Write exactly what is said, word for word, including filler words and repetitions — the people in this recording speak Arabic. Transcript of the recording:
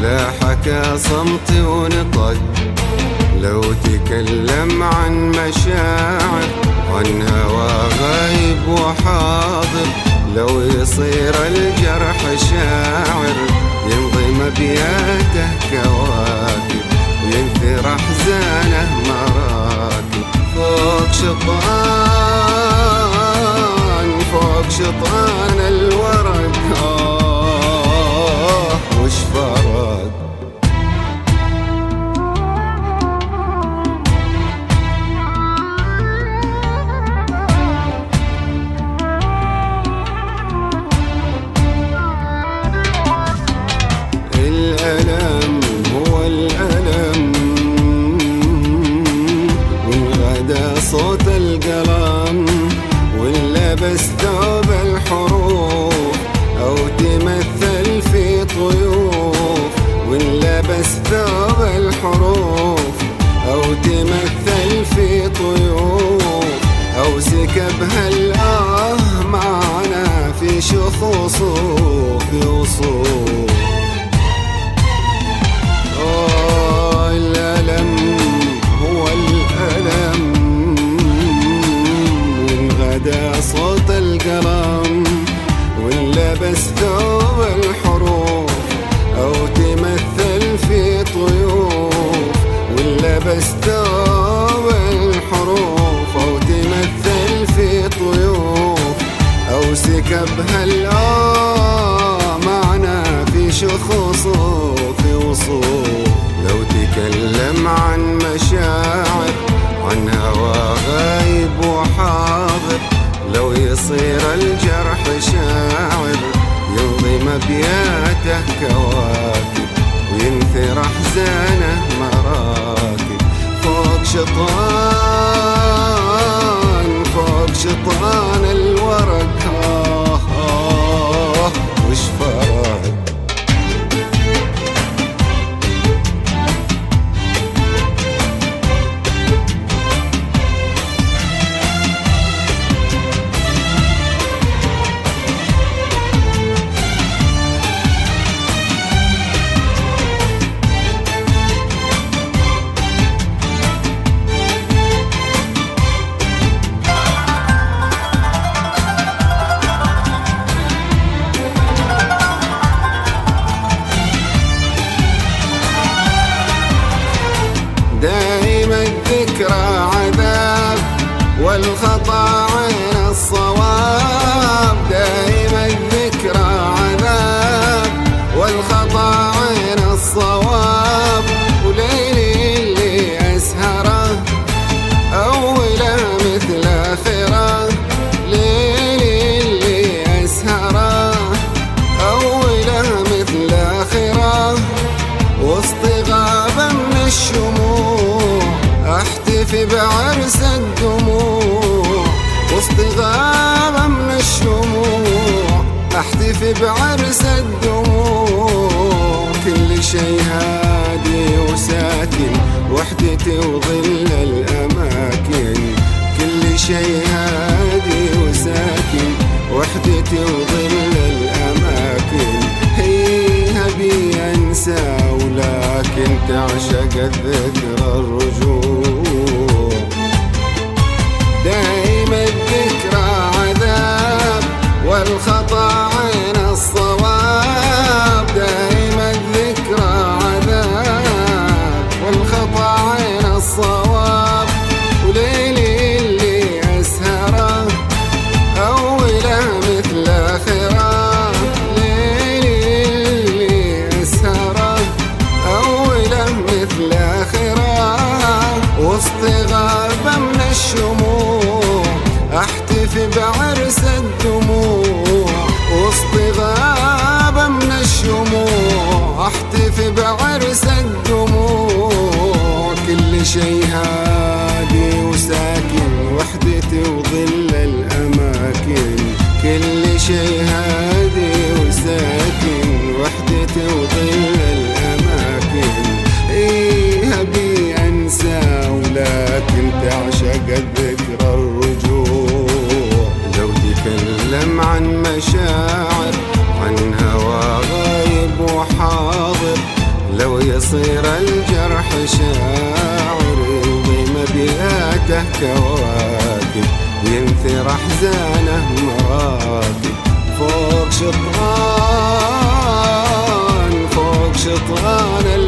لا حكى صمت ونطق، لو تكلم عن مشاعر، عن هوى غايب وحاضر، لو يصير الجرح شاعر، يمضي مبياته كواكب، وينثر أحزانه مراكب. فوق شطآن فوق شطآن الورق، آه وش فرق. الألم هو الألم، والغدا صوت القلم، واللبس ثوب الحروف، أو تمثل في طيوف، واللبس ثوب الحروف، أو تمثل في طيوف، أو سكبها الآه معنا في شخوص وفي وصوف. الألم هو الألم، والغدا صوت القلم، واللبس ثوب الحروف، أو تمثل في طيوف، واللبس ثوب الحروف، أو تمثل في طيوف، أو سكبها الآه معنا في شخوص وفي وصوف. لو تكلم عن مشاعر، عن هوى غايب وحاضر، لو يصير الجرح شاعر، يمضي مبياته كواكب، وينثر أحزانه مراكب. فوق شطآن فوق شطآن الورق، آه آه وش فرق. دائما الذكرى عذاب، والخطأ عين الصواب، دائما الذكرى عذاب، والخطأ عين الصواب. وليلي اللي أسهره أوله مثل آخره، ليلي اللي أسهره أوله مثل آخره، وسط غابة من الشموع احتفي بعرس الدموع، وسط غابة من الشموع احتفي بعرس الدموع. كل شي هادي وساكن، وحدتي وظل الأماكن، كل شي هادي وساكن، وحدتي وظل الأماكن. هيها بي أنسى ولكن تعشق الذكرى الرجوع. دائما الذكرى عذاب، والخطأ عين الصواب، دائما الذكرى عذاب، والخطأ عين الصواب. وليلي اللي أسهره أوله مثل آخره، ليلي اللي أسهره أوله مثل آخره، وسط غابة من الشموع احتفي بعرس الدموع، وسط غابة من الشموع احتفي بعرس الدموع. كل شي هادي وساكن، وحدتي وظل الأماكن، كل شي هادي وساكن، وحدتي وظل الأماكن. إيه بي أنسى ولكن تعشق الذكرى الرجوع. لو تكلم عن مشاعر، عن هوى غايب وحاضر، ويصير الجرح شاعر يضيم بياته كواكب وينثر أحزانه مراكب فوق شطآن فوق شطآن